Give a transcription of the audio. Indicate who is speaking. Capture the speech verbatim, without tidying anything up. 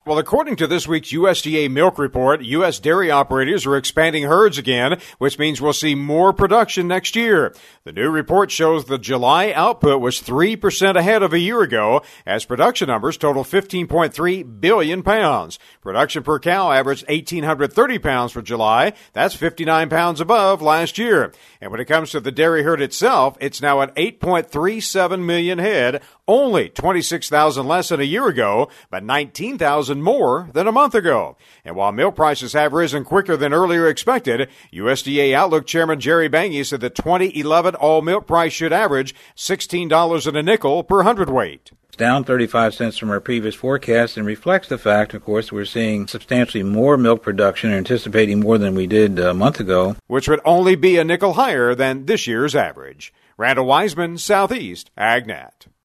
Speaker 1: Well, according to this week's U S D A milk report, U S dairy operators are expanding herds again, which means we'll see more production next year. The new report shows the July output was three percent ahead of a year ago, as production numbers total fifteen point three billion pounds. Production per cow averaged one thousand eight hundred thirty pounds for July. That's fifty-nine pounds above last year. And when it comes to the dairy herd itself, it's now at eight point three seven million head, only twenty-six thousand less than a year ago, but nineteen thousand more than a month ago. And while milk prices have risen quicker than earlier expected, U S D A Outlook Chairman Jerry Bangy said the twenty eleven all milk price should average sixteen dollars and a nickel per hundredweight.
Speaker 2: Down thirty-five cents from our previous forecast, and reflects the fact, of course, we're seeing substantially more milk production, anticipating more than we did a month ago,
Speaker 1: which would only be a nickel higher than this year's average. Randall Wiseman, Southeast AgNet.